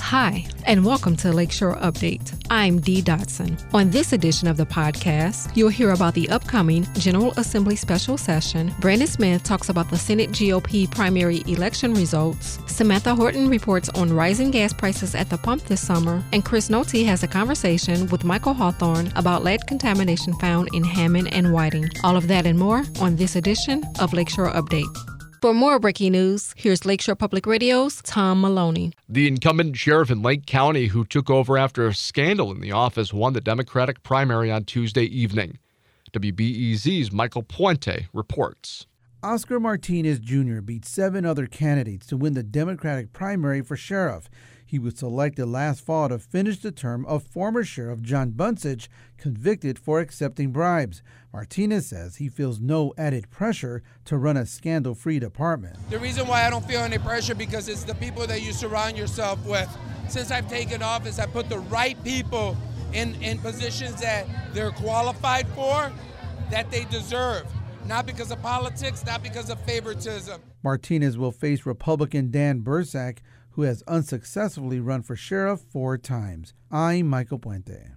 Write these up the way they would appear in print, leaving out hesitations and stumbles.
Hi, and welcome to Lakeshore Update. I'm Dee Dotson. On this edition of the podcast, you'll hear about the upcoming General Assembly special session. Brandon Smith talks about the Senate GOP primary election results. Samantha Horton reports on rising gas prices at the pump this summer. And Chris Nolte has a conversation with Michael Hawthorne about lead contamination found in Hammond and Whiting. All of that and more on this edition of Lakeshore Update. For more breaking news, here's Lakeshore Public Radio's Tom Maloney. The incumbent sheriff in Lake County who took over after a scandal in the office won the Democratic primary on Tuesday evening. WBEZ's Michael Puente reports. Oscar Martinez Jr. beat 7 other candidates to win the Democratic primary for sheriff. He was selected last fall to finish the term of former Sheriff John Bunsich, convicted for accepting bribes. Martinez says he feels no added pressure to run a scandal-free department. The reason why I don't feel any pressure because it's the people that you surround yourself with. Since I've taken office, I put the right people in positions that they're qualified for, that they deserve. Not because of politics, not because of favoritism. Martinez will face Republican Dan Bursack, who has unsuccessfully run for sheriff 4 times. I'm Michael Puente.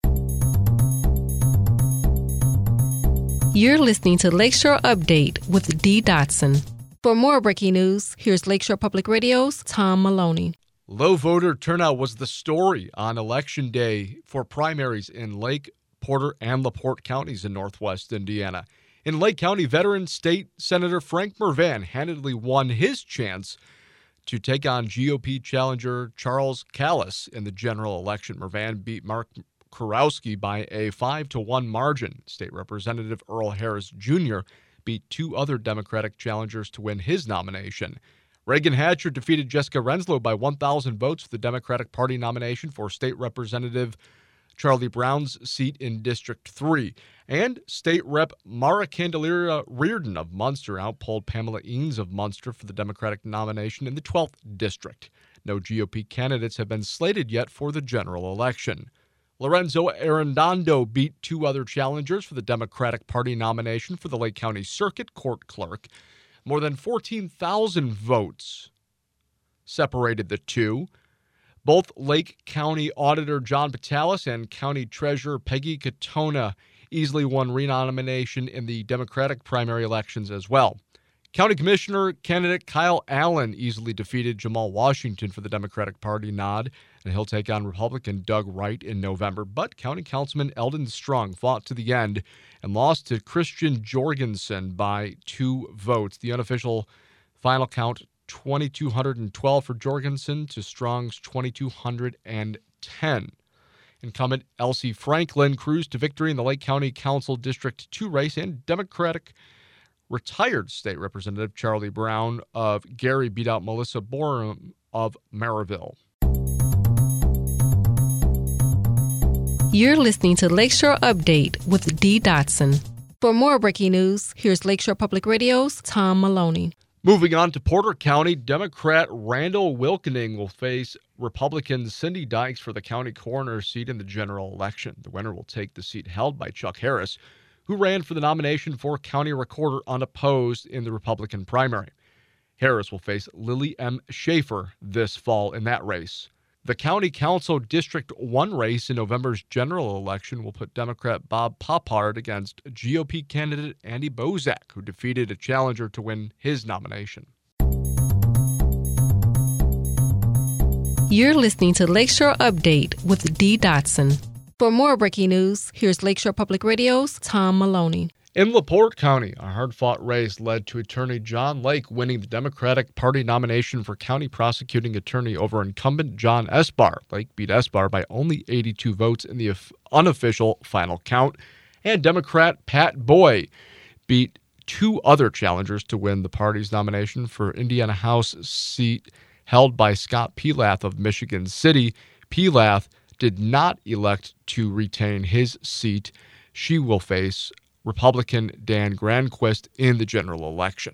You're listening to Lakeshore Update with Dee Dotson. For more breaking news, here's Lakeshore Public Radio's Tom Maloney. Low voter turnout was the story on Election Day for primaries in Lake, Porter, and LaPorte counties in northwest Indiana. In Lake County, veteran State Senator Frank Mervan handedly won his chance to take on GOP challenger Charles Callis in the general election. Mervan beat Mark Kurowski by a 5-1 margin. State Representative Earl Harris Jr. beat 2 other Democratic challengers to win his nomination. Reagan Hatcher defeated Jessica Renslow by 1,000 votes for the Democratic Party nomination for State Representative Charlie Brown's seat in District 3. And State Rep. Mara Candelaria Reardon of Munster outpolled Pamela Eanes of Munster for the Democratic nomination in the 12th District. No GOP candidates have been slated yet for the general election. Lorenzo Arredondo beat 2 other challengers for the Democratic Party nomination for the Lake County Circuit Court Clerk. More than 14,000 votes separated the two. Both Lake County Auditor John Patalis and County Treasurer Peggy Katona easily won renomination in the Democratic primary elections as well. County Commissioner candidate Kyle Allen easily defeated Jamal Washington for the Democratic Party nod, and he'll take on Republican Doug Wright in November. But County Councilman Eldon Strong fought to the end and lost to Christian Jorgensen by 2 votes. The unofficial final count, 2,212 for Jorgensen to Strong's 2,210. Incumbent Elsie Franklin cruised to victory in the Lake County Council District 2 race, and Democratic retired State Representative Charlie Brown of Gary beat out Melissa Borum of Maryville. You're listening to Lakeshore Update with Dee Dotson. For more breaking news, here's Lakeshore Public Radio's Tom Maloney. Moving on to Porter County, Democrat Randall Wilkening will face Republican Cindy Dykes for the county coroner seat in the general election. The winner will take the seat held by Chuck Harris, who ran for the nomination for county recorder unopposed in the Republican primary. Harris will face Lily M. Schaefer this fall in that race. The County Council District 1 race in November's general election will put Democrat Bob Poppard against GOP candidate Andy Bozak, who defeated a challenger to win his nomination. You're listening to Lakeshore Update with Dee Dotson. For more breaking news, here's Lakeshore Public Radio's Tom Maloney. In LaPorte County, a hard-fought race led to Attorney John Lake winning the Democratic Party nomination for county prosecuting attorney over incumbent John Esbar. Lake beat Esbar by only 82 votes in the unofficial final count, and Democrat Pat Boy beat 2 other challengers to win the party's nomination for Indiana House seat held by Scott Pilath of Michigan City. Pilath did not elect to retain his seat. She will face Republican Dan Granquist in the general election.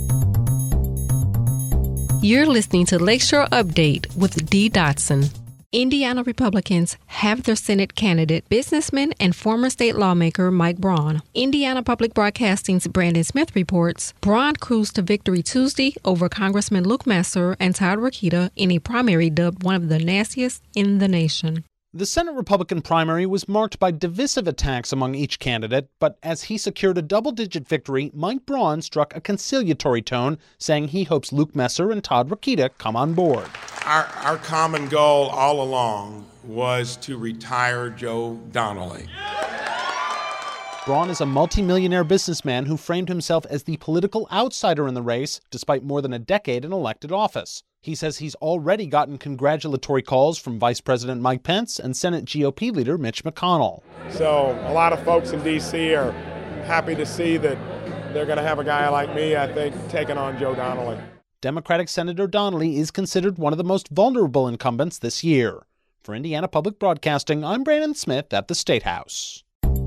You're listening to Lakeshore Update with Dee Dotson. Indiana Republicans have their Senate candidate, businessman and former state lawmaker Mike Braun. Indiana Public Broadcasting's Brandon Smith reports Braun cruised to victory Tuesday over Congressman Luke Messer and Todd Rokita in a primary dubbed one of the nastiest in the nation. The Senate Republican primary was marked by divisive attacks among each candidate, but as he secured a double-digit victory, Mike Braun struck a conciliatory tone, saying he hopes Luke Messer and Todd Rokita come on board. Our common goal all along was to retire Joe Donnelly. Braun is a multimillionaire businessman who framed himself as the political outsider in the race, despite more than a decade in elected office. He says he's already gotten congratulatory calls from Vice President Mike Pence and Senate GOP leader Mitch McConnell. So a lot of folks in D.C. are happy to see that they're going to have a guy like me, I think, taking on Joe Donnelly. Democratic Senator Donnelly is considered one of the most vulnerable incumbents this year. For Indiana Public Broadcasting, I'm Brandon Smith at the State House.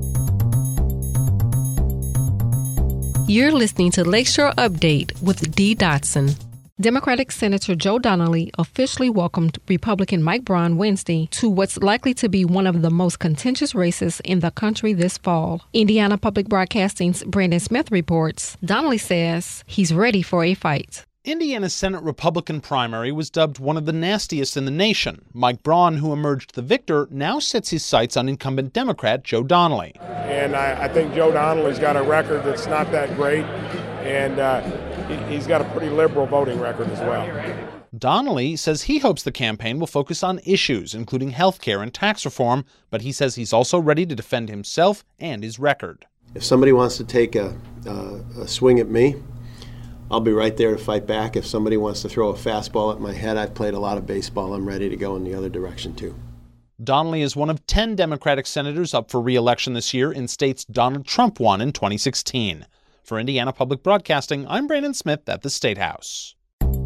You're listening to Lakeshore Update with Dee Dotson. Democratic Senator Joe Donnelly officially welcomed Republican Mike Braun Wednesday to what's likely to be one of the most contentious races in the country this fall. Indiana Public Broadcasting's Brandon Smith reports Donnelly says he's ready for a fight. Indiana's Senate Republican primary was dubbed one of the nastiest in the nation. Mike Braun, who emerged the victor, now sets his sights on incumbent Democrat Joe Donnelly. And I think Joe Donnelly's got a record that's not that great, and he's got a pretty liberal voting record as well. Donnelly says he hopes the campaign will focus on issues, including health care and tax reform, but he says he's also ready to defend himself and his record. If somebody wants to take a swing at me, I'll be right there to fight back. If somebody wants to throw a fastball at my head, I've played a lot of baseball. I'm ready to go in the other direction, too. Donnelly is one of 10 Democratic senators up for re-election this year in states Donald Trump won in 2016. For Indiana Public Broadcasting, I'm Brandon Smith at the State House.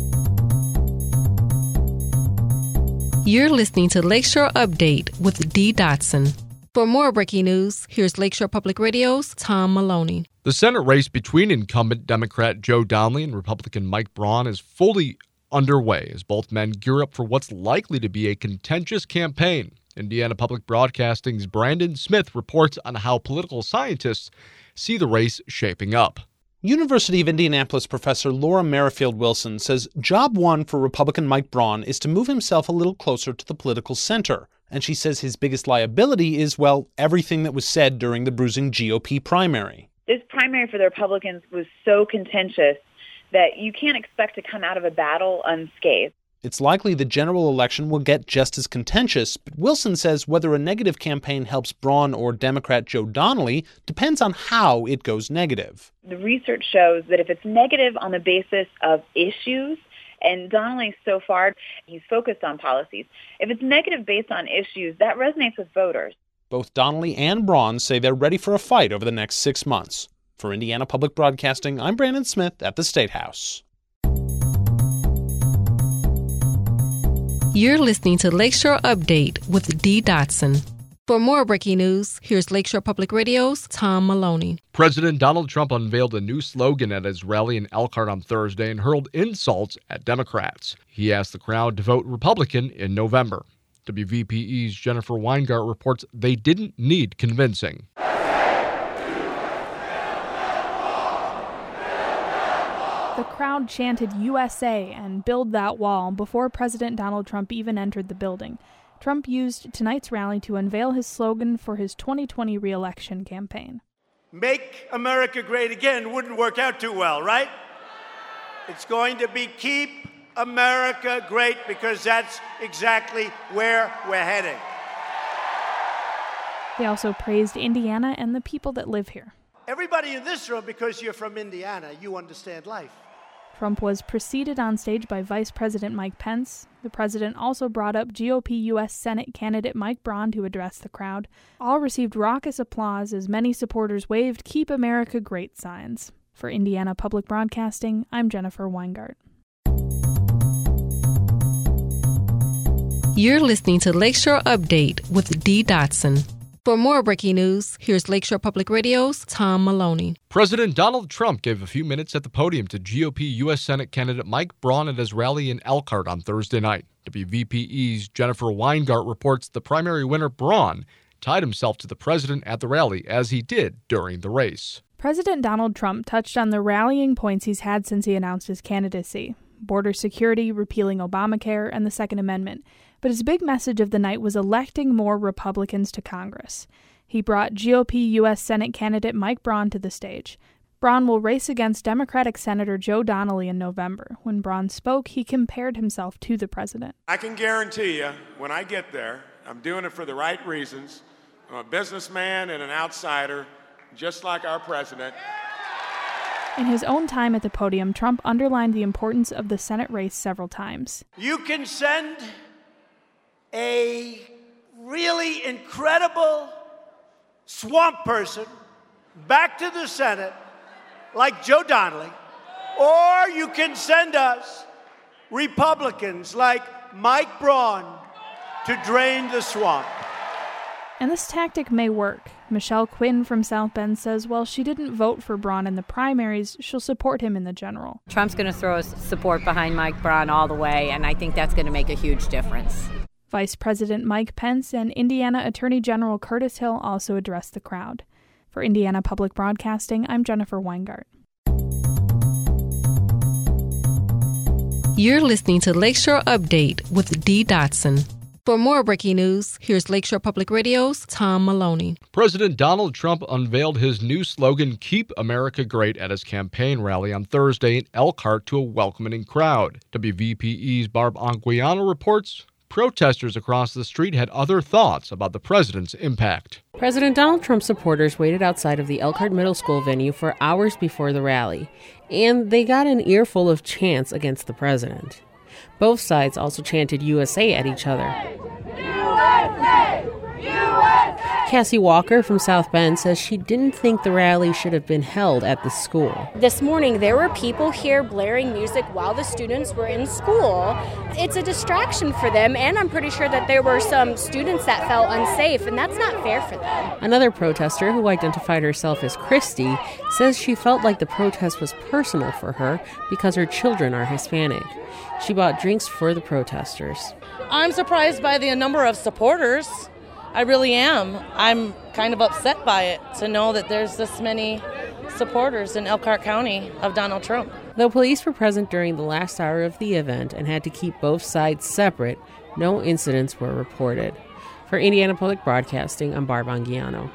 You're listening to Lakeshore Update with Dee Dotson. For more breaking news, here's Lakeshore Public Radio's Tom Maloney. The Senate race between incumbent Democrat Joe Donnelly and Republican Mike Braun is fully underway as both men gear up for what's likely to be a contentious campaign. Indiana Public Broadcasting's Brandon Smith reports on how political scientists see the race shaping up. University of Indianapolis professor Laura Merrifield Wilson says job one for Republican Mike Braun is to move himself a little closer to the political center. And she says his biggest liability is, well, everything that was said during the bruising GOP primary. This primary for the Republicans was so contentious that you can't expect to come out of a battle unscathed. It's likely the general election will get just as contentious, but Wilson says whether a negative campaign helps Braun or Democrat Joe Donnelly depends on how it goes negative. The research shows that if it's negative on the basis of issues, and Donnelly, so far, he's focused on policies. If it's negative based on issues, that resonates with voters. Both Donnelly and Braun say they're ready for a fight over the next 6 months. For Indiana Public Broadcasting, I'm Brandon Smith at the State House. You're listening to Lakeshore Update with Dee Dotson. For more breaking news, here's Lakeshore Public Radio's Tom Maloney. President Donald Trump unveiled a new slogan at his rally in Elkhart on Thursday and hurled insults at Democrats. He asked the crowd to vote Republican in November. WVPE's Jennifer Weingart reports they didn't need convincing. The crowd chanted USA and "Build that wall" before President Donald Trump even entered the building. Trump used tonight's rally to unveil his slogan for his 2020 re-election campaign. Make America great again wouldn't work out too well, right? It's going to be keep America great, because that's exactly where we're heading. They also praised Indiana and the people that live here. Everybody in this room, because you're from Indiana, you understand life. Trump was preceded on stage by Vice President Mike Pence. The president also brought up GOP U.S. Senate candidate Mike Braun to address the crowd. All received raucous applause as many supporters waved "Keep America Great" signs. For Indiana Public Broadcasting, I'm Jennifer Weingart. You're listening to Lakeshore Update with Dee Dotson. For more breaking news, here's Lakeshore Public Radio's Tom Maloney. President Donald Trump gave a few minutes at the podium to GOP U.S. Senate candidate Mike Braun at his rally in Elkhart on Thursday night. WVPE's Jennifer Weingart reports the primary winner, Braun, tied himself to the president at the rally, as he did during the race. President Donald Trump touched on the rallying points he's had since he announced his candidacy: border security, repealing Obamacare, and the Second Amendment. But his big message of the night was electing more Republicans to Congress. He brought GOP U.S. Senate candidate Mike Braun to the stage. Braun will race against Democratic Senator Joe Donnelly in November. When Braun spoke, he compared himself to the president. I can guarantee you, when I get there, I'm doing it for the right reasons. I'm a businessman and an outsider, just like our president. In his own time at the podium, Trump underlined the importance of the Senate race several times. You can send a really incredible swamp person back to the Senate, like Joe Donnelly, or you can send us Republicans like Mike Braun to drain the swamp. And this tactic may work. Michelle Quinn from South Bend says while she didn't vote for Braun in the primaries, she'll support him in the general. Trump's going to throw support behind Mike Braun all the way, and I think that's going to make a huge difference. Vice President Mike Pence and Indiana Attorney General Curtis Hill also addressed the crowd. For Indiana Public Broadcasting, I'm Jennifer Weingart. You're listening to Lakeshore Update with Dee Dotson. For more breaking news, here's Lakeshore Public Radio's Tom Maloney. President Donald Trump unveiled his new slogan, Keep America Great, at his campaign rally on Thursday in Elkhart to a welcoming crowd. WVPE's Barb Anguiano reports protesters across the street had other thoughts about the president's impact. President Donald Trump supporters waited outside of the Elkhart Middle School venue for hours before the rally, and they got an earful of chants against the president. Both sides also chanted USA at each other. USA! USA! Cassie Walker from South Bend says she didn't think the rally should have been held at the school. This morning, there were people here blaring music while the students were in school. It's a distraction for them, and I'm pretty sure that there were some students that felt unsafe, and that's not fair for them. Another protester, who identified herself as Christy, says she felt like the protest was personal for her because her children are Hispanic. She bought drinks for the protesters. I'm surprised by the number of supporters. I really am. I'm kind of upset by it to know that there's this many supporters in Elkhart County of Donald Trump. Though police were present during the last hour of the event and had to keep both sides separate, no incidents were reported. For Indiana Public Broadcasting, I'm Barb Anguiano.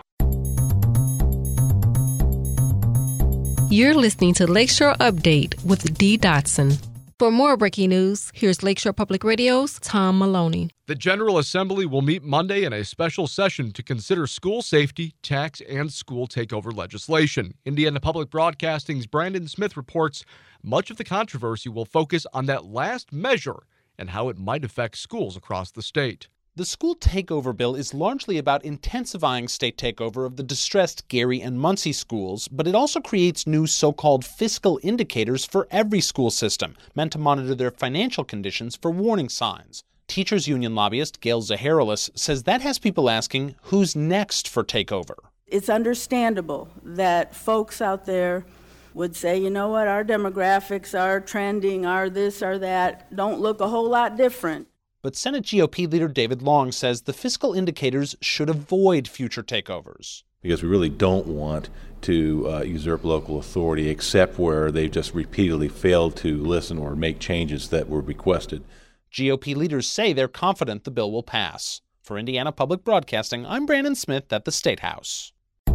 You're listening to Lakeshore Update with Dee Dotson. For more breaking news, here's Lakeshore Public Radio's Tom Maloney. The General Assembly will meet Monday in a special session to consider school safety, tax, and school takeover legislation. Indiana Public Broadcasting's Brandon Smith reports much of the controversy will focus on that last measure and how it might affect schools across the state. The school takeover bill is largely about intensifying state takeover of the distressed Gary and Muncie schools, but it also creates new so-called fiscal indicators for every school system, meant to monitor their financial conditions for warning signs. Teachers Union lobbyist Gail Zaharolis says that has people asking, who's next for takeover? It's understandable that folks out there would say, you know what, our demographics, our trending, our this or that don't look a whole lot different. But Senate GOP leader David Long says the fiscal indicators should avoid future takeovers. Because we really don't want to usurp local authority except where they've just repeatedly failed to listen or make changes that were requested. GOP leaders say they're confident the bill will pass. For Indiana Public Broadcasting, I'm Brandon Smith at the State House.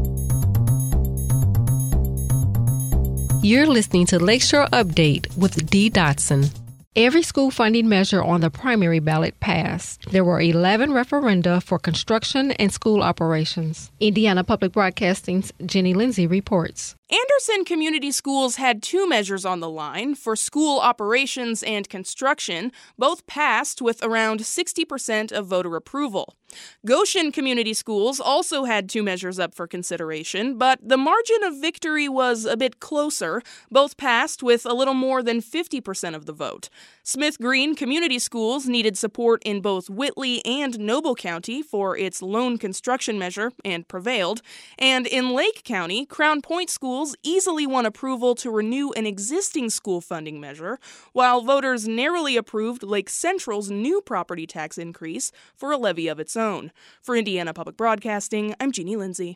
You're listening to Lakeshore Update with Dee Dotson. Every school funding measure on the primary ballot passed. There were 11 referenda for construction and school operations. Indiana Public Broadcasting's Jenny Lindsay reports. Anderson Community Schools had two measures on the line for school operations and construction. Both passed with around 60% of voter approval. Goshen Community Schools also had two measures up for consideration, but the margin of victory was a bit closer. Both passed with a little more than 50% of the vote. Smith Green Community Schools needed support in both Whitley and Noble County for its lone construction measure and prevailed. And in Lake County, Crown Point Schools schools easily won approval to renew an existing school funding measure, while voters narrowly approved Lake Central's new property tax increase for a levy of its own. For Indiana Public Broadcasting, I'm Jeannie Lindsay.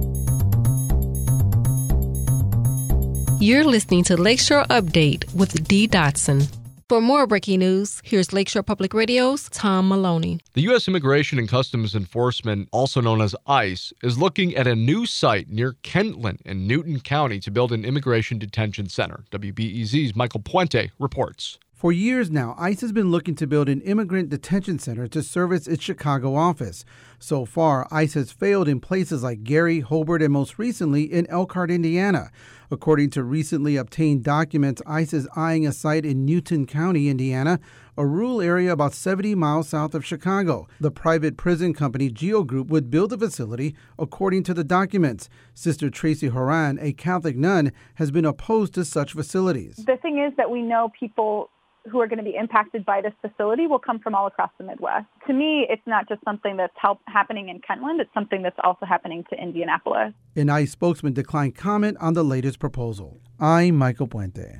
You're listening to Lakeshore Update with Dee Dotson. For more breaking news, here's Lakeshore Public Radio's Tom Maloney. The U.S. Immigration and Customs Enforcement, also known as ICE, is looking at a new site near Kentland in Newton County to build an immigration detention center. WBEZ's Michael Puente reports. For years now, ICE has been looking to build an immigrant detention center to service its Chicago office. So far, ICE has failed in places like Gary, Hobart, and most recently in Elkhart, Indiana. According to recently obtained documents, ICE is eyeing a site in Newton County, Indiana, a rural area about 70 miles south of Chicago. The private prison company Geo Group would build the facility, according to the documents. Sister Tracy Horan, a Catholic nun, has been opposed to such facilities. The thing is that we know people who are going to be impacted by this facility will come from all across the Midwest. To me, it's not just something that's happening in Kentland, it's something that's also happening to Indianapolis. An ICE spokesman declined comment on the latest proposal. I'm Michael Puente.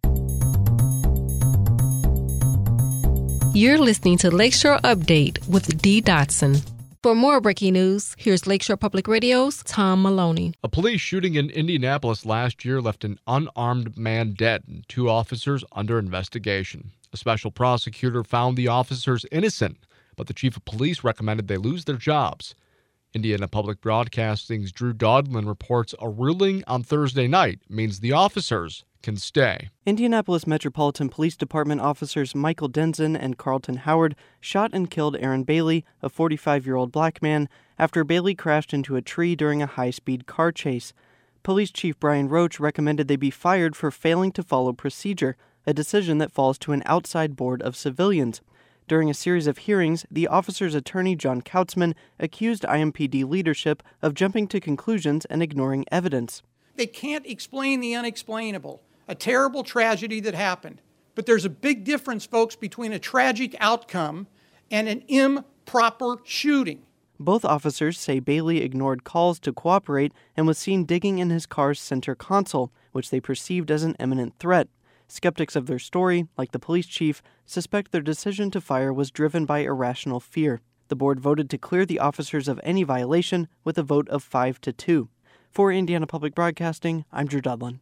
You're listening to Lakeshore Update with Dee Dotson. For more breaking news, here's Lakeshore Public Radio's Tom Maloney. A police shooting in Indianapolis last year left an unarmed man dead and 2 officers under investigation. A special prosecutor found the officers innocent, but the chief of police recommended they lose their jobs. Indiana Public Broadcasting's Drew Dodlin reports a ruling on Thursday night means the officers can stay. Indianapolis Metropolitan Police Department officers Michael Denson and Carlton Howard shot and killed Aaron Bailey, a 45-year-old black man, after Bailey crashed into a tree during a high-speed car chase. Police Chief Brian Roach recommended they be fired for failing to follow procedure, a decision that falls to an outside board of civilians. During a series of hearings, the officer's attorney, John Kautzman, accused IMPD leadership of jumping to conclusions and ignoring evidence. They can't explain the unexplainable. A terrible tragedy that happened. But there's a big difference, folks, between a tragic outcome and an improper shooting. Both officers say Bailey ignored calls to cooperate and was seen digging in his car's center console, which they perceived as an imminent threat. Skeptics of their story, like the police chief, suspect their decision to fire was driven by irrational fear. The board voted to clear the officers of any violation with a vote of 5-2. For Indiana Public Broadcasting, I'm Drew Dodlin.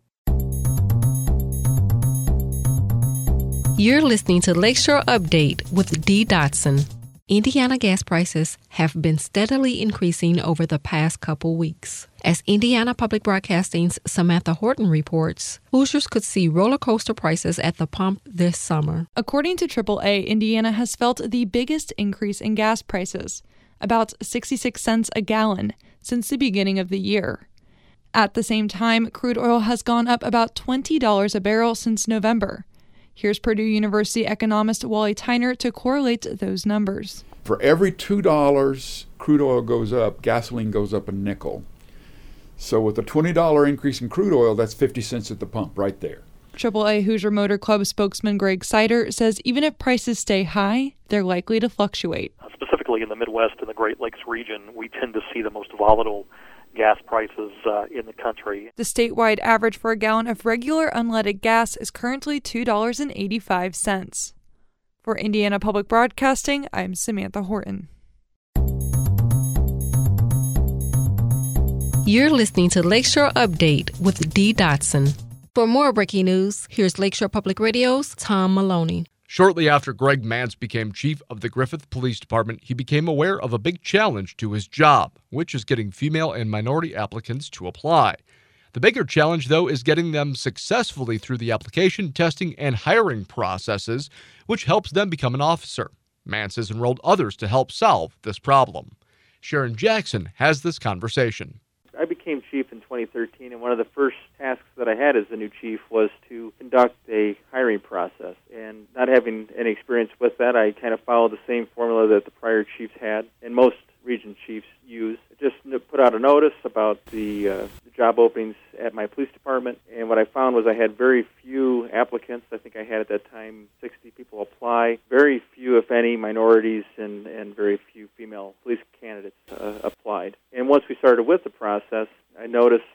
You're listening to Lakeshore Update with Dee Dotson. Indiana gas prices have been steadily increasing over the past couple weeks. As Indiana Public Broadcasting's Samantha Horton reports, Hoosiers could see roller coaster prices at the pump this summer. According to AAA, Indiana has felt the biggest increase in gas prices, about 66 cents a gallon, since the beginning of the year. At the same time, crude oil has gone up about $20 a barrel since November. Here's Purdue University economist Wally Tyner to correlate those numbers. For every $2 crude oil goes up, gasoline goes up a nickel. So with a $20 increase in crude oil, that's 50 cents at the pump right there. AAA Hoosier Motor Club spokesman Greg Sider says even if prices stay high, they're likely to fluctuate. Specifically in the Midwest and the Great Lakes region, we tend to see the most volatile gas prices in the country. The statewide average for a gallon of regular unleaded gas is currently $2.85. For Indiana Public Broadcasting, I'm Samantha Horton. You're listening to Lakeshore Update with Dee Dotson. For more breaking news, here's Lakeshore Public Radio's Tom Maloney. Shortly after Greg Mance became chief of the Griffith Police Department, he became aware of a big challenge to his job, which is getting female and minority applicants to apply. The bigger challenge, though, is getting them successfully through the application, testing, and hiring processes, which helps them become an officer. Mance has enrolled others to help solve this problem. Sharon Jackson has this conversation. I became chief in 2013, and one of the first tasks that I had as the new chief was to conduct a hiring process. And not having any experience with that, I kind of followed the same formula that the prior chiefs had and most region chiefs use. Just put out a notice about the job openings at my police department, and what I found was I had very few applicants. I think I had at that time 60 people apply. Very few, if any, minorities and very few female police candidates applied. And once we started with the process, I noticed that because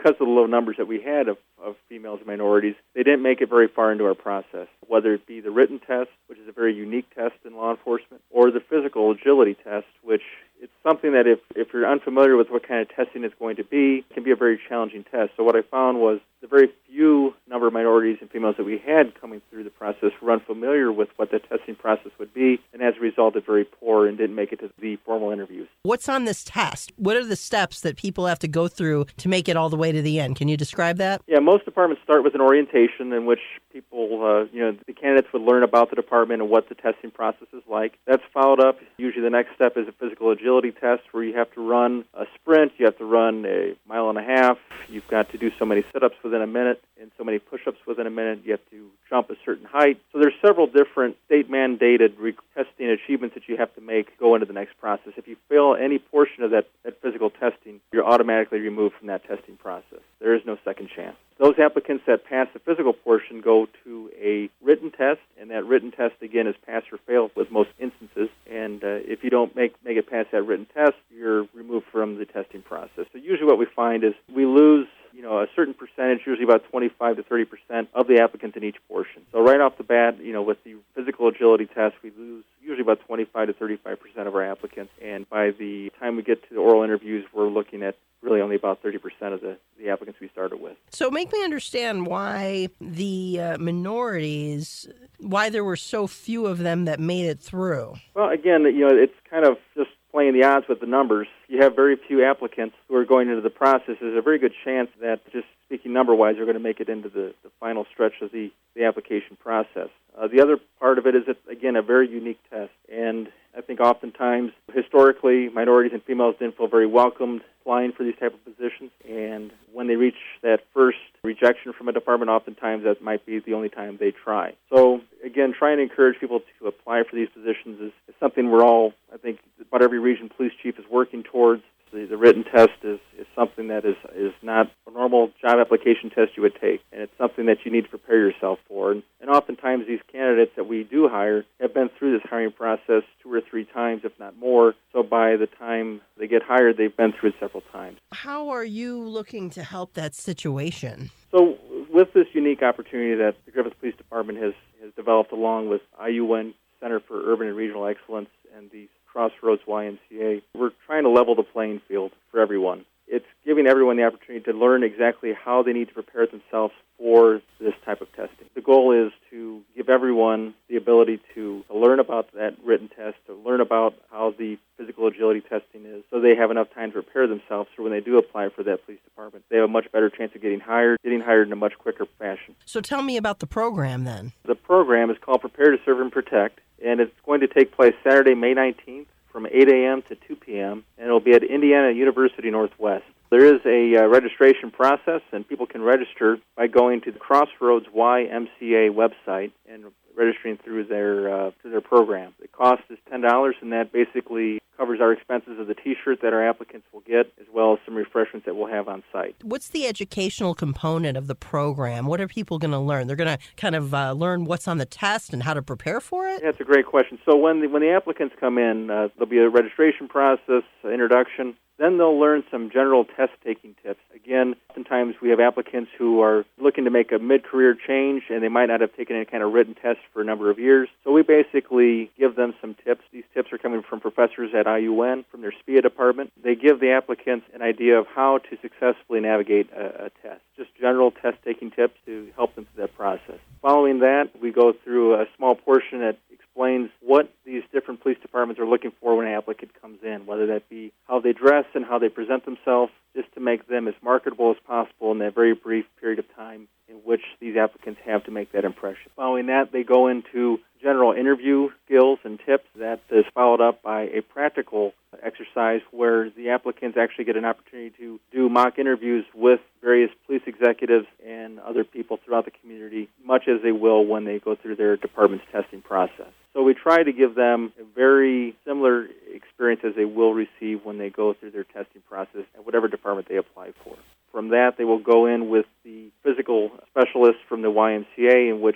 because of the low numbers that we had of females and minorities, they didn't make it very far into our process, whether it be the written test, which is a very unique test in law enforcement, or the physical agility test, which it's something that if you're unfamiliar with what kind of testing it's going to be, it can be a very challenging test. So what I found was the very few number of minorities and females that we had coming through the process were unfamiliar with what the testing process would be, and as a result, it's very poor and didn't make it to the formal interviews. What's on this test? What are the steps that people have to go through to make it all the way to the end? Can you describe that? Yeah, most departments start with an orientation in which people, the candidates would learn about the department and what the testing process is like. That's followed up. Usually the next step is a physical agility test where you have to run a sprint, you have to run a mile and a half, you've got to do so many sit-ups within a minute and so many push-ups within a minute, you have to jump a certain height. So there's several different state-mandated testing achievements that you have to make go into the next process. If you fail any portion of that physical testing, you're automatically removed from that testing process. There is no second chance. Those applicants that pass the physical portion go to a written test, and that written test, again, is pass or fail with most instances. And if you don't make it past that written test, you're removed from the testing process. So usually what we find is we lose a certain percentage, usually about 25 to 30% of the applicants in each portion. So right off the bat, with the physical agility test, we lose usually about 25 to 35% of our applicants. And by the time we get to the oral interviews, we're looking at really only about 30% of the applicants we started with. So make me understand why the minorities, why there were so few of them that made it through. Well, again, it's kind of just playing the odds with the numbers. You have very few applicants who are going into the process. There's a very good chance that, just speaking number-wise, they're going to make it into the final stretch of the application process. The other part of it is, it's, again, a very unique test. And I think oftentimes, historically, minorities and females didn't feel very welcomed applying for these type of positions. And when they reach that first rejection from a department, oftentimes that might be the only time they try. So, again, trying to encourage people to apply for these positions is something we're all, I think, about every region police chief is working towards. The written test is something that is not a normal job application test you would take, and it's something that you need to prepare yourself for. And oftentimes these candidates that we do hire have been through this hiring process 2 or 3 times, if not more. So by the time they get hired, they've been through it several times. How are you looking to help that situation? So with this unique opportunity that the Griffith Police Department has developed along with IUN Center for Urban and Regional Excellence and the Crossroads YMCA, we're trying to level the playing field for everyone. It's giving everyone the opportunity to learn exactly how they need to prepare themselves for this type of testing. The goal is to give everyone the ability to learn about that written test, to learn about how the physical agility testing is, so they have enough time to prepare themselves so when they do apply for that police department, they have a much better chance of getting hired in a much quicker fashion. So tell me about the program then. The program is called Prepare to Serve and Protect, and it's going to take place Saturday, May 19th from 8 a.m. to 2 p.m., and it'll be at Indiana University Northwest. There is a registration process, and people can register by going to the Crossroads YMCA website and registering through their program. The cost is $10, and that basically covers our expenses of the T-shirt that our applicants will get, as well as some refreshments that we'll have on site. What's the educational component of the program? What are people going to learn? They're going to kind of learn what's on the test and how to prepare for it? Yeah, that's a great question. So when the applicants come in, there'll be a registration process, introduction. Then they'll learn some general test-taking tips. Again, sometimes we have applicants who are looking to make a mid-career change, and they might not have taken any kind of written test for a number of years. So we basically give them some tips. These tips are coming from professors at IUN, from their SPIA department. They give the applicants an idea of how to successfully navigate a test, just general test-taking tips to help them through that process. Following that, we go through a small portion that explains what these different police departments are looking for when an applicant comes in, whether that be how they dress and how they present themselves, just to make them as marketable as possible in that very brief period of time in which these applicants have to make that impression. Following that, they go into general interview skills and tips that is followed up by a practical exercise where the applicants actually get an opportunity to do mock interviews with various police executives and other people throughout the community, much as they will when they go through their department's testing process. So we try to give them a very similar experience as they will receive when they go through their testing process at whatever department they apply for. From that, they will go in with the physical specialist from the YMCA, in which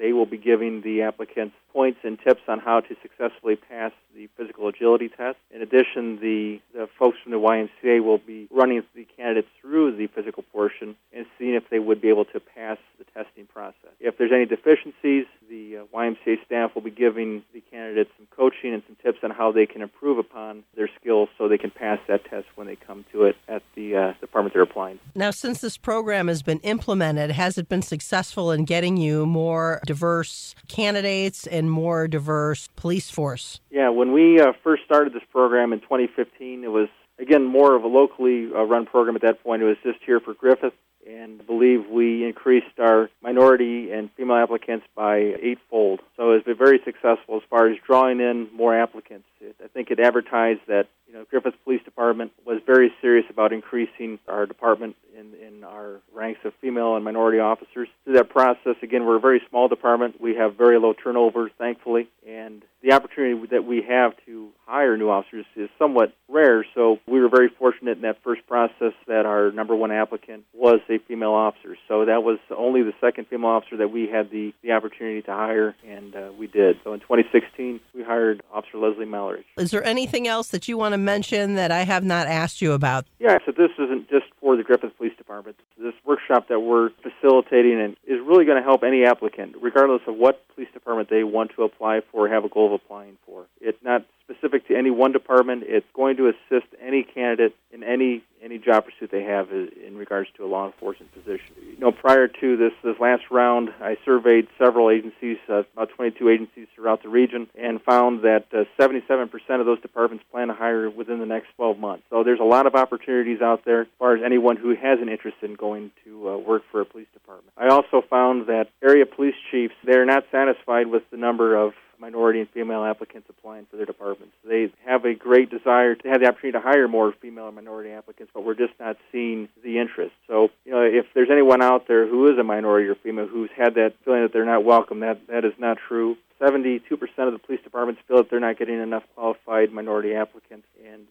They will be giving the applicants points and tips on how to successfully pass the physical agility test. In addition, the folks from the YMCA will be running the candidates through the physical portion and seeing if they would be able to pass the testing process. If there's any deficiencies, the YMCA staff will be giving the candidates some coaching and some tips on how they can improve upon their skills so they can pass that test when they come to it at the department they're applying. Now, since this program has been implemented, has it been successful in getting you more diverse candidates and more diverse police force? Yeah, when we first started this program in 2015, it was, again, more of a locally run program at that point. It was just here for Griffith, and I believe we increased our minority and female applicants by 8-fold. So it's been very successful as far as drawing in more applicants. I think it advertised that Griffith Police Department was very serious about increasing our department in our ranks of female and minority officers. Through that process, again, we're a very small department. We have very low turnover, thankfully, and the opportunity that we have to hire new officers is somewhat rare, so we were very fortunate in that first process that our number one applicant was a female officer. So that was only the second female officer that we had the opportunity to hire, and we did. So in 2016, we hired Officer Leslie Mallory. Is there anything else that you want to mention that I have not asked you about? Yeah, so this isn't just for the Griffith Police Department. This workshop that we're facilitating and is really going to help any applicant, regardless of what police department they want to apply for or have a goal of applying for. It's not specific to any one department. It's going to assist any candidate in any job pursuit they have in regards to a law enforcement position. Prior to this last round, I surveyed several agencies, about 22 agencies throughout the region, and found that 77% of those departments plan to hire within the next 12 months. So there's a lot of opportunities out there as far as anyone who has an interest in going to work for a police department. I also found that area police chiefs, they're not satisfied with the number of minority and female applicants applying for their departments. They have a great desire to have the opportunity to hire more female and minority applicants, but we're just not seeing the interest. So, if there's anyone out there who is a minority or female who's had that feeling that they're not welcome, that is not true. 72% of the police departments feel that they're not getting enough qualified minority applicants, and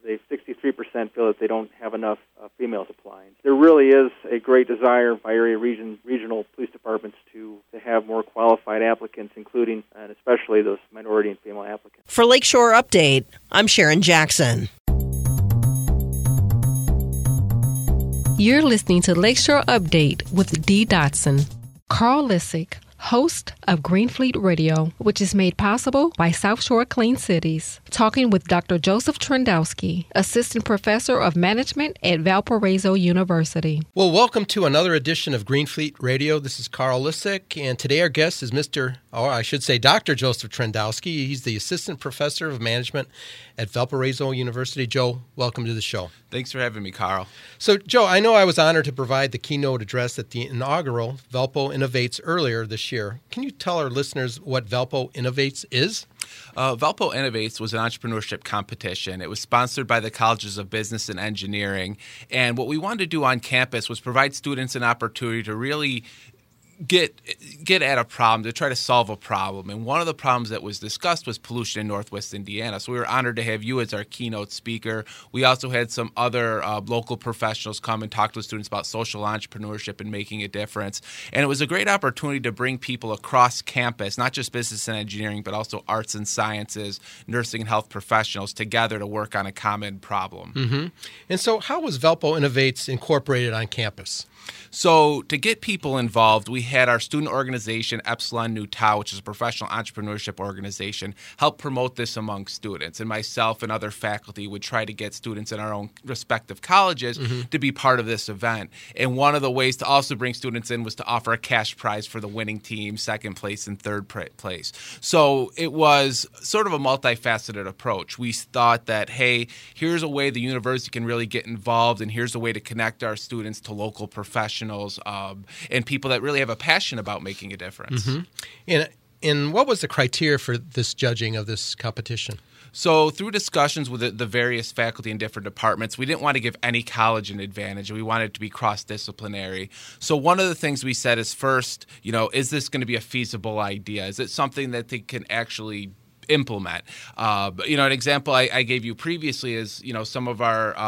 63% feel that they don't have enough females applying. There really is a great desire by area regional police departments to have more qualified applicants, including and especially those minority and female applicants. For Lakeshore Update, I'm Sharon Jackson. You're listening to Lakeshore Update with Dee Dotson. Carl Lissick, host of Green Fleet Radio, which is made possible by South Shore Clean Cities, talking with Dr. Joseph Trendowski, Assistant Professor of Management at Valparaiso University. Well, welcome to another edition of Green Fleet Radio. This is Carl Lissick, and today our guest is Dr. Joseph Trendowski. He's the Assistant Professor of Management at Valparaiso University. Joe, welcome to the show. Thanks for having me, Carl. So, Joe, I know I was honored to provide the keynote address at the inaugural Valpo Innovates earlier this year. Can you tell our listeners what Valpo Innovates is? Valpo Innovates was an entrepreneurship competition. It was sponsored by the Colleges of Business and Engineering. And what we wanted to do on campus was provide students an opportunity to really get at a problem, to try to solve a problem. And one of the problems that was discussed was pollution in Northwest Indiana. So we were honored to have you as our keynote speaker. We also had some other local professionals come and talk to the students about social entrepreneurship and making a difference. And it was a great opportunity to bring people across campus, not just business and engineering, but also arts and sciences, nursing and health professionals together to work on a common problem. Mm-hmm. And so how was Valpo Innovates incorporated on campus? So to get people involved, we had our student organization, Epsilon Nu Tau, which is a professional entrepreneurship organization, help promote this among students. And myself and other faculty would try to get students in our own respective colleges to be part of this event. And one of the ways to also bring students in was to offer a cash prize for the winning team, second place and third place. So it was sort of a multifaceted approach. We thought that, hey, here's a way the university can really get involved, and here's a way to connect our students to local professionals and people that really have a passion about making a difference. Mm-hmm. And what was the criteria for this judging of this competition? So through discussions with the various faculty in different departments, we didn't want to give any college an advantage. We wanted it to be cross-disciplinary. So one of the things we said is first, is this going to be a feasible idea? Is it something that they can actually implement? An example I gave you previously is, some of our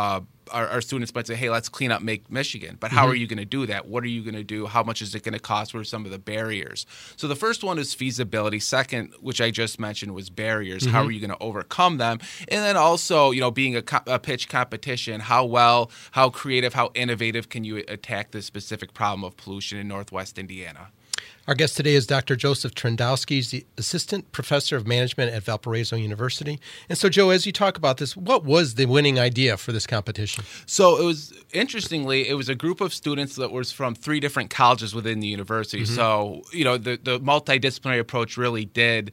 our students might say, hey, let's clean up Make Michigan. But how Mhm. are you going to do that? What are you going to do? How much is it going to cost? What are some of the barriers? So the first one is feasibility. Second, which I just mentioned, was barriers. How Mhm. are you going to overcome them? And then also, being a pitch competition, how well, how creative, how innovative can you attack this specific problem of pollution in Northwest Indiana? Our guest today is Dr. Joseph Trendowski. He's the Assistant Professor of Management at Valparaiso University. And so, Joe, as you talk about this, what was the winning idea for this competition? So it was, interestingly, it was a group of students that was from 3 different colleges within the university. Mhm. So, the multidisciplinary approach really did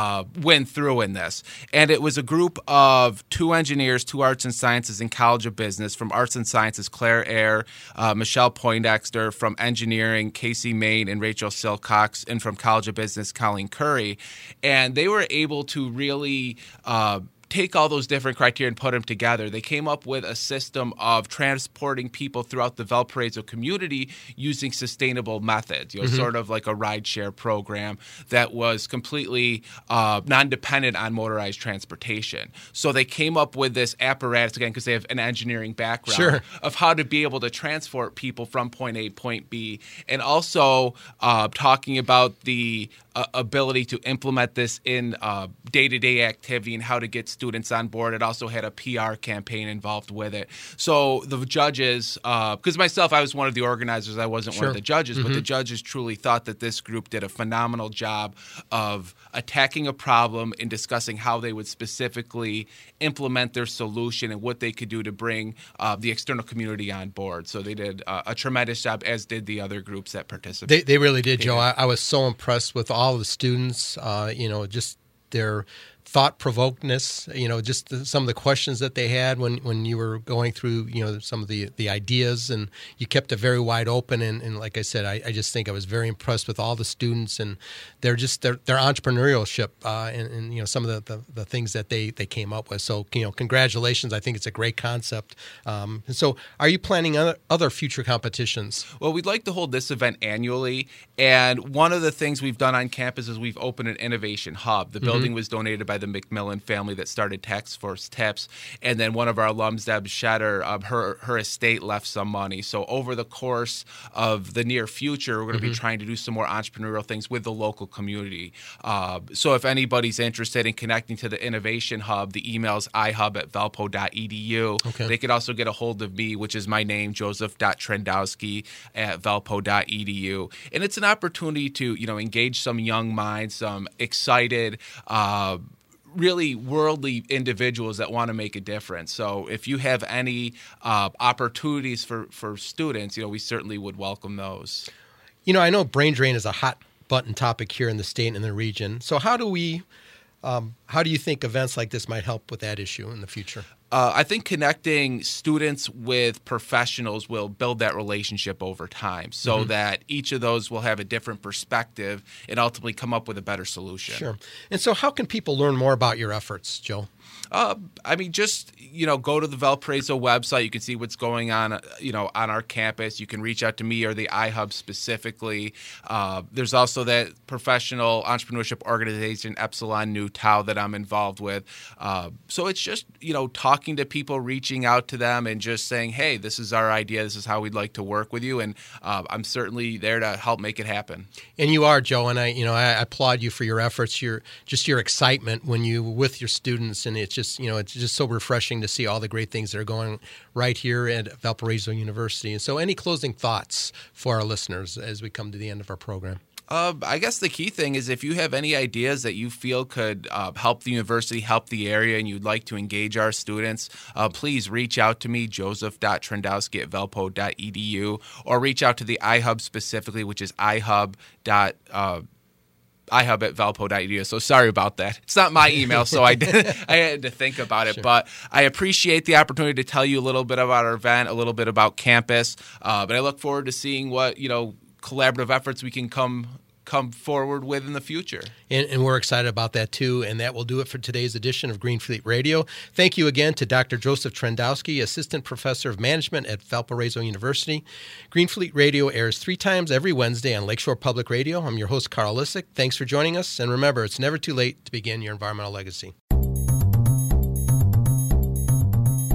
win through in this. And it was a group of 2 engineers, 2 arts and sciences, and College of Business. From arts and sciences, Claire Eyre, Michelle Poindexter. From engineering, Casey Main and Rachel Silcox. And from College of Business, Colleen Curry. And they were able to really take all those different criteria and put them together. They came up with a system of transporting people throughout the Valparaiso community using sustainable methods, Mhm. sort of like a rideshare program that was completely non-dependent on motorized transportation. So they came up with this apparatus, again, because they have an engineering background, Sure. of how to be able to transport people from point A, point B, and also talking about the ability to implement this in day-to-day activity and how to get students on board. It also had a PR campaign involved with it. So the judges, because myself, I was one of the organizers, I wasn't one Sure. of the judges, but the Mhm. judges truly thought that this group did a phenomenal job of attacking a problem and discussing how they would specifically implement their solution and what they could do to bring the external community on board. So they did a tremendous job, as did the other groups that participated. They really did, Joe. I was so impressed with all of the students, just their thought-provokedness, just some of the questions that they had when you were going through, some of the ideas, and you kept it very wide open. And like I said, I just think I was very impressed with all the students and their entrepreneurship and some of the things that they came up with. So, congratulations. I think it's a great concept. And so are you planning other future competitions? Well, we'd like to hold this event annually, and one of the things we've done on campus is we've opened an innovation hub. The building was donated by the McMillan family that started Task Force Tips, and then one of our alums, Deb Shetter, her estate left some money. So over the course of the near future, we're going to be trying to do some more entrepreneurial things with the local community. So if anybody's interested in connecting to the innovation hub, the email is ihub@valpo.edu. Okay. They could also get a hold of me, which is my name, Joseph.Trendowski @valpo.edu. And it's an opportunity to, engage some young minds, some excited, really worldly individuals that want to make a difference. So if you have any opportunities for students, we certainly would welcome those. I know brain drain is a hot button topic here in the state and the region. So how do you think events like this might help with that issue in the future? I think connecting students with professionals will build that relationship over time so that each of those will have a different perspective and ultimately come up with a better solution. Sure. And so how can people learn more about your efforts, Joe? Just, go to the Valparaiso website. You can see what's going on, on our campus. You can reach out to me or the iHub specifically. There's also that professional entrepreneurship organization, Epsilon Nu Tau, that I'm involved with. So it's just, talking to people, reaching out to them and just saying, hey, this is our idea. This is how we'd like to work with you. And I'm certainly there to help make it happen. And you are, Joe, and I applaud you for your efforts, your excitement when you were with your students, and it's just so refreshing to see all the great things that are going right here at Valparaiso University. And so any closing thoughts for our listeners as we come to the end of our program? I guess the key thing is if you have any ideas that you feel could help the university, help the area, and you'd like to engage our students, please reach out to me, joseph.trendowski@valpo.edu, or reach out to the iHub specifically, which is ihub@valpo.edu. So sorry about that. It's not my email, so I had to think about it. Sure. But I appreciate the opportunity to tell you a little bit about our event, a little bit about campus. But I look forward to seeing what, collaborative efforts we can come forward with in the future. And we're excited about that too. And that will do it for today's edition of Greenfleet Radio. Thank you again to Dr. Joseph Trendowski, Assistant Professor of Management at Valparaiso University. Greenfleet Radio airs 3 times every Wednesday on Lakeshore Public Radio. I'm your host, Carl Lissick. Thanks for joining us. And remember, it's never too late to begin your environmental legacy.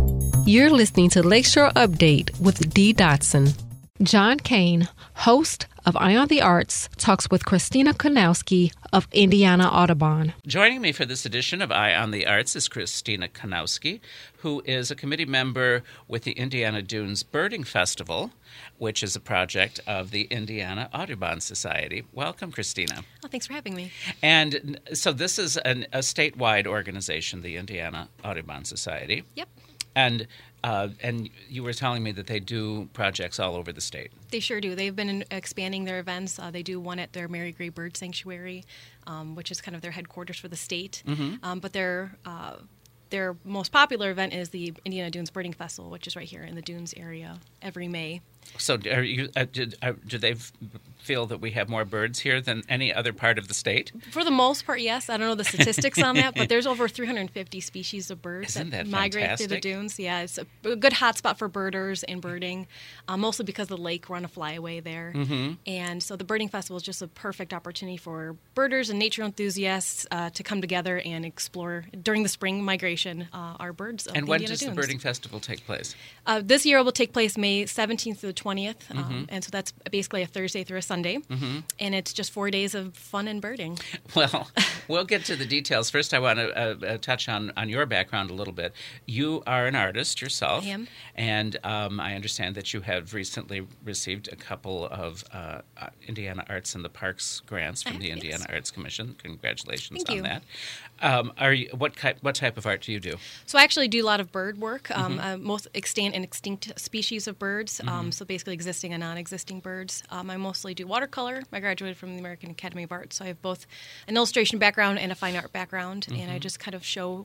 You're listening to Lakeshore Update with Dee Dotson. John Kane, host of Eye on the Arts, talks with Christina Kanowski of Indiana Audubon. Joining me for this edition of Eye on the Arts is Christina Kanowski, who is a committee member with the Indiana Dunes Birding Festival, which is a project of the Indiana Audubon Society. Welcome, Christina. Oh, thanks for having me. And so this is a statewide organization, the Indiana Audubon Society. Yep. And you were telling me that they do projects all over the state. They sure do. They've been expanding their events. They do one at their Mary Gray Bird Sanctuary, which is kind of their headquarters for the state. Mm-hmm. But their most popular event is the Indiana Dunes Birding Festival, which is right here in the Dunes area every May. So do they feel that we have more birds here than any other part of the state? For the most part, yes. I don't know the statistics on that, but there's over 350 species of birds that migrate fantastic? through the dunes. Yeah, it's a good hotspot for birders and birding, mostly because the lake run a flyaway there. Mm-hmm. And so the Birding Festival is just a perfect opportunity for birders and nature enthusiasts to come together and explore during the spring migration our birds of And the when Indiana does the Dunes. Birding Festival take place? This year it will take place May 17th through the 20th, Mm-hmm. and so that's basically a Thursday through a Sunday. Mm-hmm. And it's just 4 days of fun and birding. Well, we'll get to the details. First, I want to touch on your background a little bit. You are an artist yourself. I am. And I understand that you have recently received a couple of Indiana Arts in the Parks grants from the Indiana Arts Commission. Congratulations Thank on you. that. What type of art do you do? So I actually do a lot of bird work, most extinct species of birds, so basically existing and non-existing birds. I mostly do watercolor. I graduated from the American Academy of Art, so I have both an illustration background and a fine art background, and I just kind of show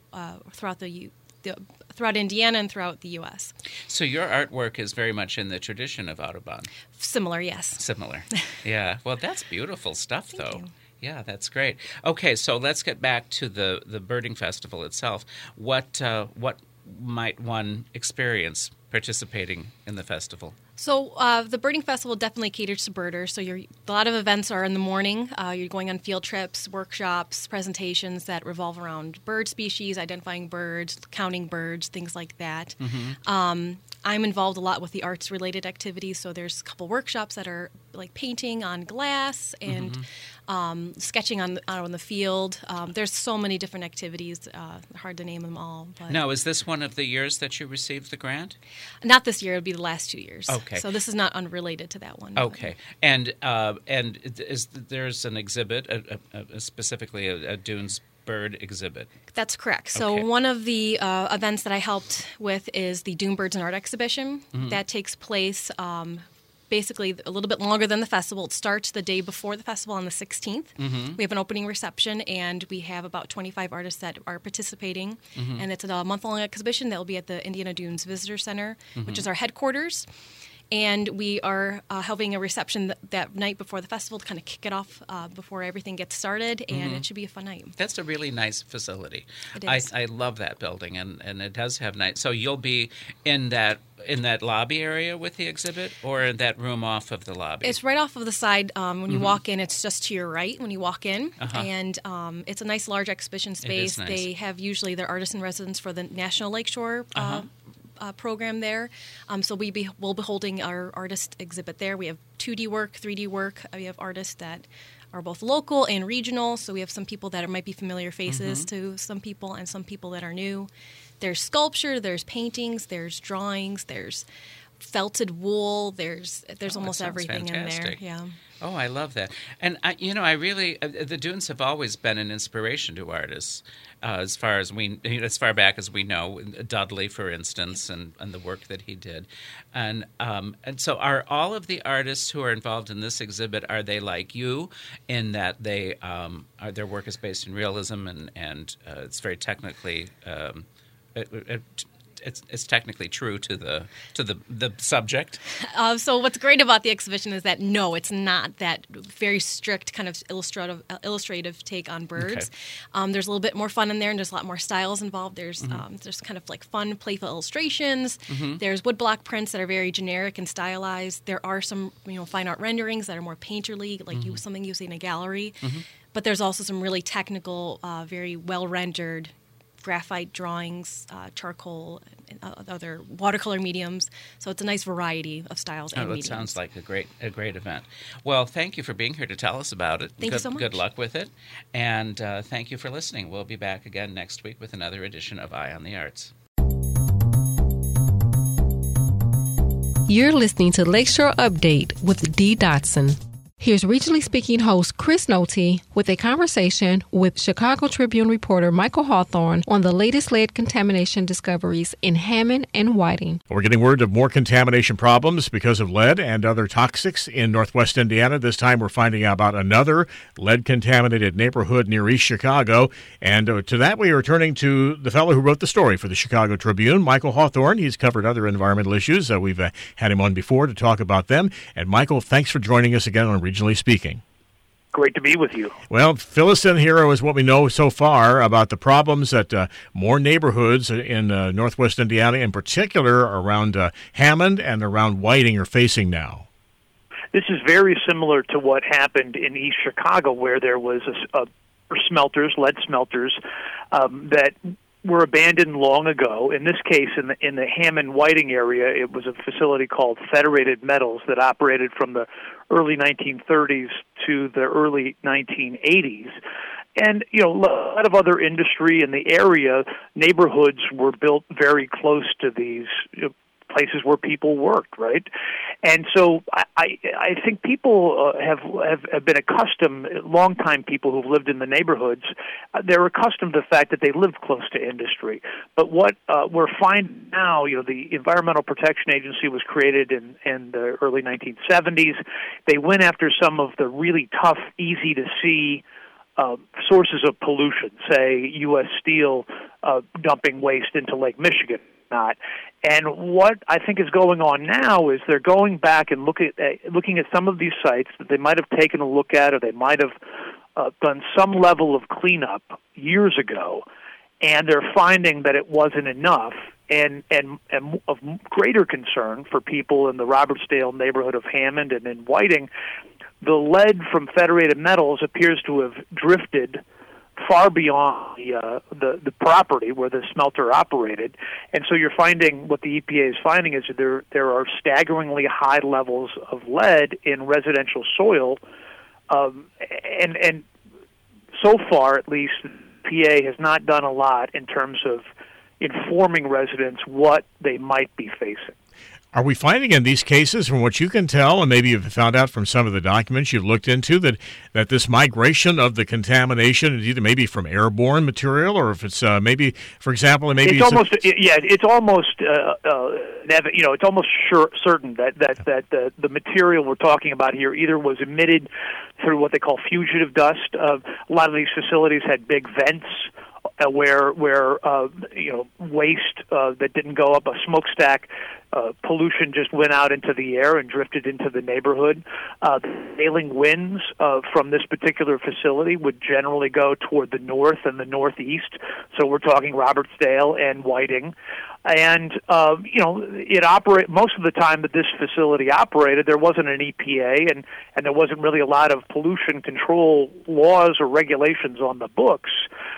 throughout Indiana and throughout the U.S. So your artwork is very much in the tradition of Audubon. Similar, yes. Similar. Yeah. Well, that's beautiful stuff, Thank though. you. Yeah, that's great. Okay, so let's get back to the Birding Festival itself. What might one experience participating in the festival? So the Birding Festival definitely caters to birders. So a lot of events are in the morning. You're going on field trips, workshops, presentations that revolve around bird species, identifying birds, counting birds, things like that. Mm-hmm. I'm involved a lot with the arts-related activities. So there's a couple workshops that are like painting on glass and sketching out on the field. There's so many different activities. Hard to name them all. But Now, is this one of the years that you received the grant? Not this year. It would be the last 2 years. Okay. So this is not unrelated to that one. Okay. And there's an exhibit, specifically a Dunes bird exhibit. That's correct. So one of the events that I helped with is the Dune Birds and Art exhibition. That takes place basically a little bit longer than the festival. It starts the day before the festival on the 16th. We have an opening reception, and we have about 25 artists that are participating. And it's a month-long exhibition that will be at the Indiana Dunes Visitor Center, which is our headquarters. And we are having a reception that night before the festival to kind of kick it off before everything gets started, and it should be a fun night. That's a really nice facility. It is. I love that building, and it does have nice. So you'll be in that lobby area with the exhibit, or in that room off of the lobby? It's right off of the side. When you walk in, it's just to your right when you walk in, and it's a nice large exhibition space. Nice. They have usually their artists in residence for the National Lakeshore program there. So we'll be holding our artist exhibit there. We have 2D work, 3D work. We have artists that are both local and regional. So we have some people that might be familiar faces to some people, and some people that are new. There's sculpture, there's paintings, there's drawings, there's felted wool. There's almost everything fantastic. in there. Yeah. Oh, I love that. And I really the Dunes have always been an inspiration to artists. As far back as we know, Dudley, for instance, and the work that he did, and so are all of the artists who are involved in this exhibit, are they like you, in that they their work is based in realism and it's very technically it's technically true to the subject. So what's great about the exhibition is that no, it's not that very strict kind of illustrative take on birds. Okay. There's a little bit more fun in there, and there's a lot more styles involved. There's kind of like fun, playful illustrations. There's woodblock prints that are very generic and stylized. There are some fine art renderings that are more painterly, like something you see in a gallery. But there's also some really technical, very well rendered graphite drawings, charcoal, and other watercolor mediums. So it's a nice variety of styles and mediums. That sounds like a great event. Well, thank you for being here to tell us about it. Thank you so much. Good luck with it. And thank you for listening. We'll be back again next week with another edition of Eye on the Arts. You're listening to Lakeshore Update with Dee Dotson. Here's regionally speaking host Chris Noty with a conversation with Chicago Tribune reporter Michael Hawthorne on the latest lead contamination discoveries in Hammond and Whiting. We're getting word of more contamination problems because of lead and other toxics in northwest Indiana. This time we're finding out about another lead-contaminated neighborhood near East Chicago. And to that we are turning to the fellow who wrote the story for the Chicago Tribune, Michael Hawthorne. He's covered other environmental issues. We've had him on before to talk about them. And Michael, thanks for joining us again on Regionally Speaking. Great to be with you. Well, fill us in here with what we know so far about the problems that more neighborhoods in northwest Indiana, in particular around Hammond and around Whiting, are facing now. This is very similar to what happened in East Chicago, where there was lead smelters that were abandoned long ago. In this case, in the Hammond-Whiting area, it was a facility called Federated Metals that operated from the early 1930s to the early 1980s. And, a lot of other industry in the area, neighborhoods were built very close to these places where people worked, right? And so I think people have been accustomed, longtime people who've lived in the neighborhoods, they're accustomed to the fact that they live close to industry. But what we're finding now, the Environmental Protection Agency was created in the early 1970s. They went after some of the really tough, easy to see sources of pollution, say U.S. Steel dumping waste into Lake Michigan. And what I think is going on now is they're going back and looking at some of these sites that they might have taken a look at, or they might have done some level of cleanup years ago, and they're finding that it wasn't enough. And of greater concern for people in the Robertsdale neighborhood of Hammond and in Whiting, the lead from Federated Metals appears to have drifted far beyond the property where the smelter operated. And so you're finding, what the EPA is finding is that there are staggeringly high levels of lead in residential soil. And so far, at least, the EPA has not done a lot in terms of informing residents what they might be facing. Are we finding in these cases, from what you can tell, and maybe you've found out from some of the documents you've looked into, that this migration of the contamination is either maybe from airborne material, or if it's maybe, for example, maybe it's almost it's almost certain that the material we're talking about here either was emitted through what they call fugitive dust. A lot of these facilities had big vents where waste that didn't go up a smokestack. Pollution just went out into the air and drifted into the neighborhood. The prevailing winds from this particular facility would generally go toward the north and the northeast. So we're talking Robertsdale and Whiting. And, it most of the time that this facility operated, there wasn't an EPA and there wasn't really a lot of pollution control laws or regulations on the books.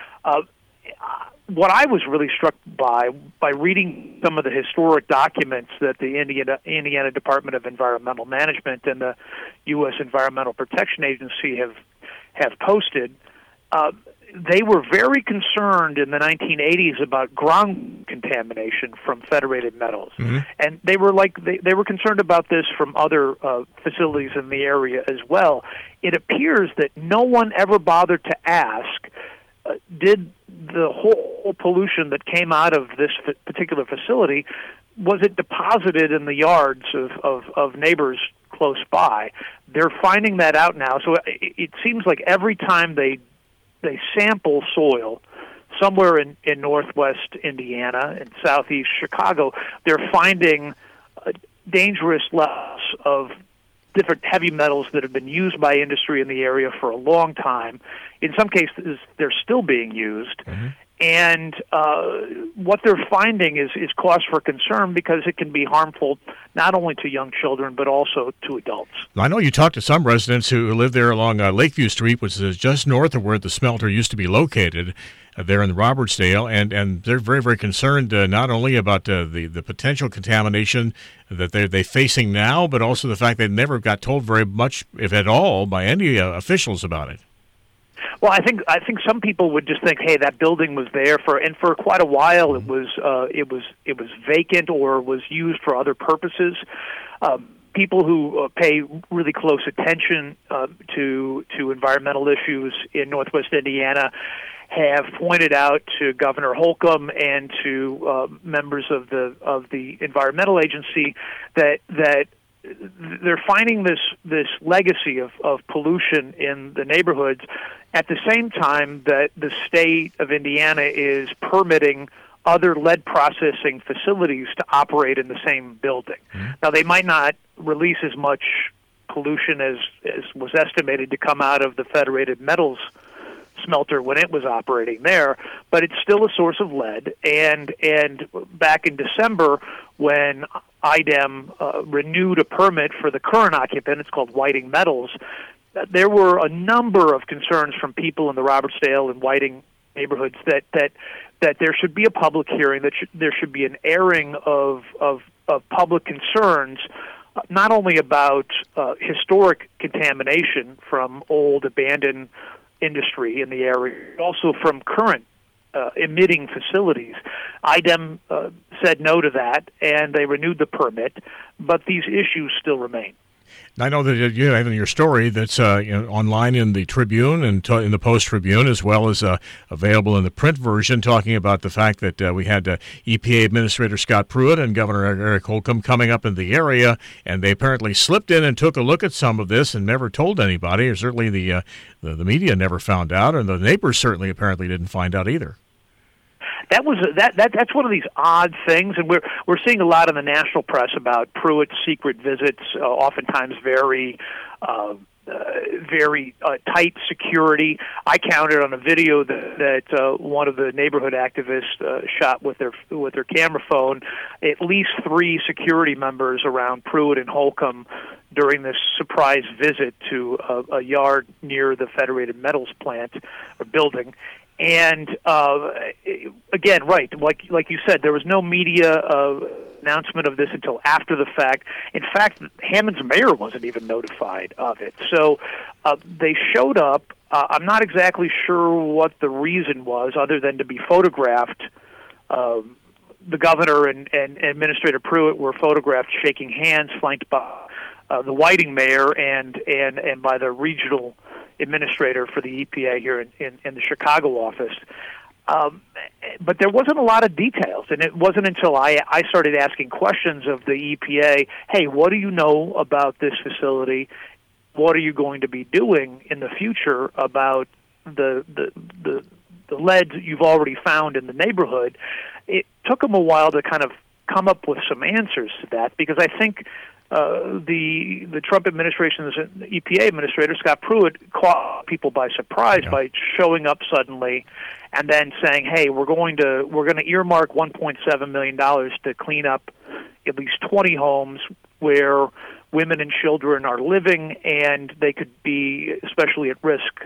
What I was really struck by reading some of the historic documents that the Indiana Department of Environmental Management and the U.S. Environmental Protection Agency have posted, they were very concerned in the 1980s about ground contamination from Federated Metals, and they were concerned about this from other facilities in the area as well. It appears that no one ever bothered to ask, did the whole pollution that came out of this particular facility, was it deposited in the yards of neighbors close by? They're finding that out now. So it seems like every time they sample soil somewhere in northwest Indiana and southeast Chicago, they're finding dangerous levels of different heavy metals that have been used by industry in the area for a long time. In some cases, they're still being used. And what they're finding is cause for concern because it can be harmful not only to young children but also to adults. I know you talked to some residents who live there along Lakeview Street, which is just north of where the smelter used to be located, there in Robertsdale, and they're very, very concerned not only about the potential contamination that they're facing now, but also the fact they never got told very much, if at all, by any officials about it. Well, I think some people would just think, hey, that building was there for quite a while. It was vacant or was used for other purposes. People who pay really close attention to environmental issues in Northwest Indiana have pointed out to Governor Holcomb and to members of the environmental agency that they're finding this legacy of pollution in the neighborhoods at the same time that the state of Indiana is permitting other lead processing facilities to operate in the same building. Mm-hmm. Now, they might not release as much pollution as was estimated to come out of the Federated Metals smelter when it was operating there, but it's still a source of lead. And back in December, when IDEM renewed a permit for the current occupant, it's called Whiting Metals, there were a number of concerns from people in the Robertsdale and Whiting neighborhoods that there should be a public hearing, that there should be an airing of public concerns, not only about historic contamination from old abandoned industry in the area, but also from current emitting facilities. IDEM said no to that, and they renewed the permit, but these issues still remain. I know that you have in your story that's online in the Tribune and in the Post-Tribune, as well as available in the print version, talking about the fact that we had EPA Administrator Scott Pruitt and Governor Eric Holcomb coming up in the area, and they apparently slipped in and took a look at some of this and never told anybody, or certainly the media never found out, and the neighbors certainly apparently didn't find out either. That's one of these odd things, and we're seeing a lot in the national press about Pruitt's secret visits, oftentimes very tight security. I counted on a video that one of the neighborhood activists shot with their camera phone, at least 3 security members around Pruitt and Holcomb during this surprise visit to a yard near the Federated Metals plant or building. And again, right, like you said, there was no media announcement of this until after the fact. In fact, Hammond's mayor wasn't even notified of it. So they showed up. I'm not exactly sure what the reason was, other than to be photographed. The governor and Administrator Pruitt were photographed shaking hands, flanked by the Whiting mayor and by the regional administrator for the EPA here in the Chicago office. But there wasn't a lot of details, and it wasn't until I started asking questions of the EPA, hey, what do you know about this facility? What are you going to be doing in the future about the lead you've already found in the neighborhood? It took them a while to kind of come up with some answers to that, because I think the Trump administration's EPA administrator, Scott Pruitt, caught people by surprise by showing up suddenly and then saying, hey, we're going to earmark $1.7 million to clean up at least 20 homes where women and children are living, and they could be especially at risk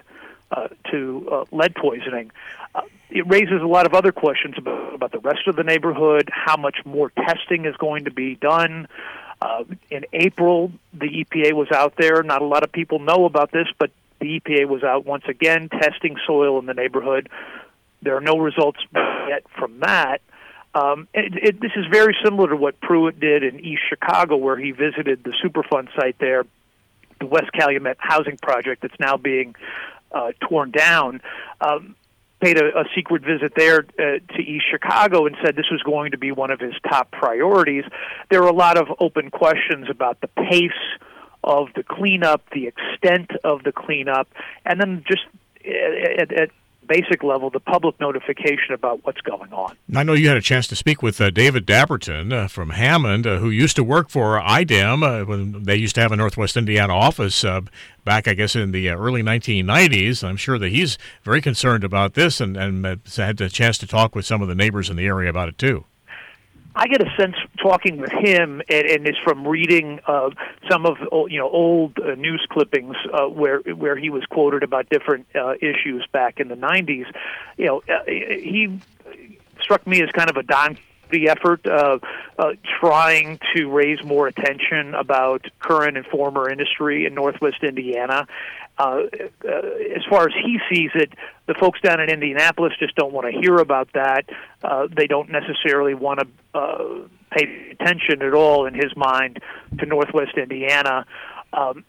to lead poisoning. It raises a lot of other questions about the rest of the neighborhood, how much more testing is going to be done. In April, the EPA was out there. Not a lot of people know about this, but the EPA was out once again testing soil in the neighborhood. There are no results yet from that. This is very similar to what Pruitt did in East Chicago, where he visited the Superfund site there, the West Calumet housing project that's now being torn down. Paid a secret visit there to East Chicago and said this was going to be one of his top priorities. There are a lot of open questions about the pace of the cleanup, the extent of the cleanup, and then just basic level, the public notification about what's going on. I know you had a chance to speak with David Dapperton from Hammond, who used to work for IDEM when they used to have a Northwest Indiana office back, I guess, in the early 1990s. I'm sure that he's very concerned about this and had a chance to talk with some of the neighbors in the area about it, too. I get a sense talking with him, and it's from reading some of old news clippings where he was quoted about different issues back in the 90s. He struck me as kind of a Don Quixote effort, trying to raise more attention about current and former industry in Northwest Indiana. As far as he sees it, the folks down in Indianapolis just don't want to hear about that. They don't necessarily want to pay attention at all, in his mind, to Northwest Indiana. But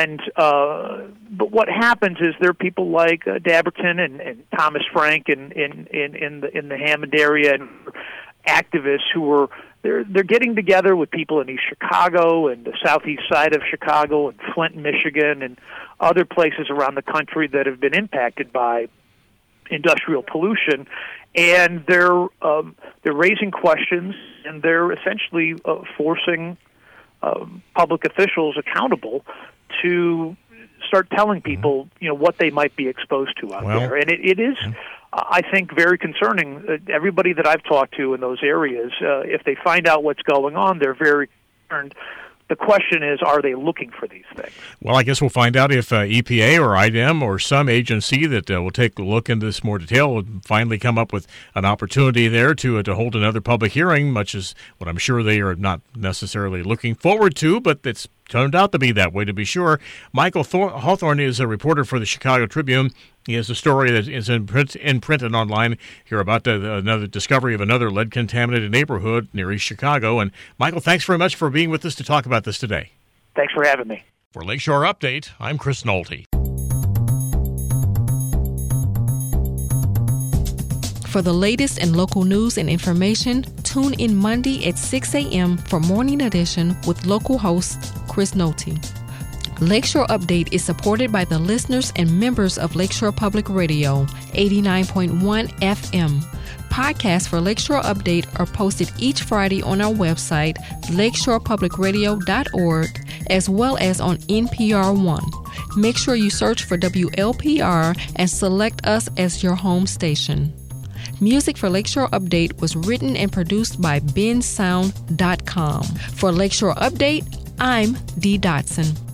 what happens is there are people like Dapperton and Thomas Frank in the Hammond area, and activists who are they're getting together with people in East Chicago and the southeast side of Chicago and Flint, Michigan, and other places around the country that have been impacted by industrial pollution, and they're raising questions, and they're essentially forcing public officials accountable to start telling people what they might be exposed to out there, and it is. I think very concerning. Everybody that I've talked to in those areas, if they find out what's going on, they're very concerned. The question is, are they looking for these things? Well, I guess we'll find out if EPA or IDEM or some agency that will take a look into this more detail will finally come up with an opportunity there to hold another public hearing, much as what I'm sure they are not necessarily looking forward to, but it's turned out to be that way, to be sure. Michael Hawthorne is a reporter for the Chicago Tribune. He has a story that is in print and online here about another discovery of another lead-contaminated neighborhood near East Chicago. And, Michael, thanks very much for being with us to talk about this today. Thanks for having me. For Lakeshore Update, I'm Chris Nolte. For the latest in local news and information, tune in Monday at 6 a.m. for Morning Edition with local host Chris Nolte. Lakeshore Update is supported by the listeners and members of Lakeshore Public Radio, 89.1 FM. Podcasts for Lakeshore Update are posted each Friday on our website, lakeshorepublicradio.org, as well as on NPR One. Make sure you search for WLPR and select us as your home station. Music for Lakeshore Update was written and produced by bensound.com. For Lakeshore Update, I'm Dee Dotson.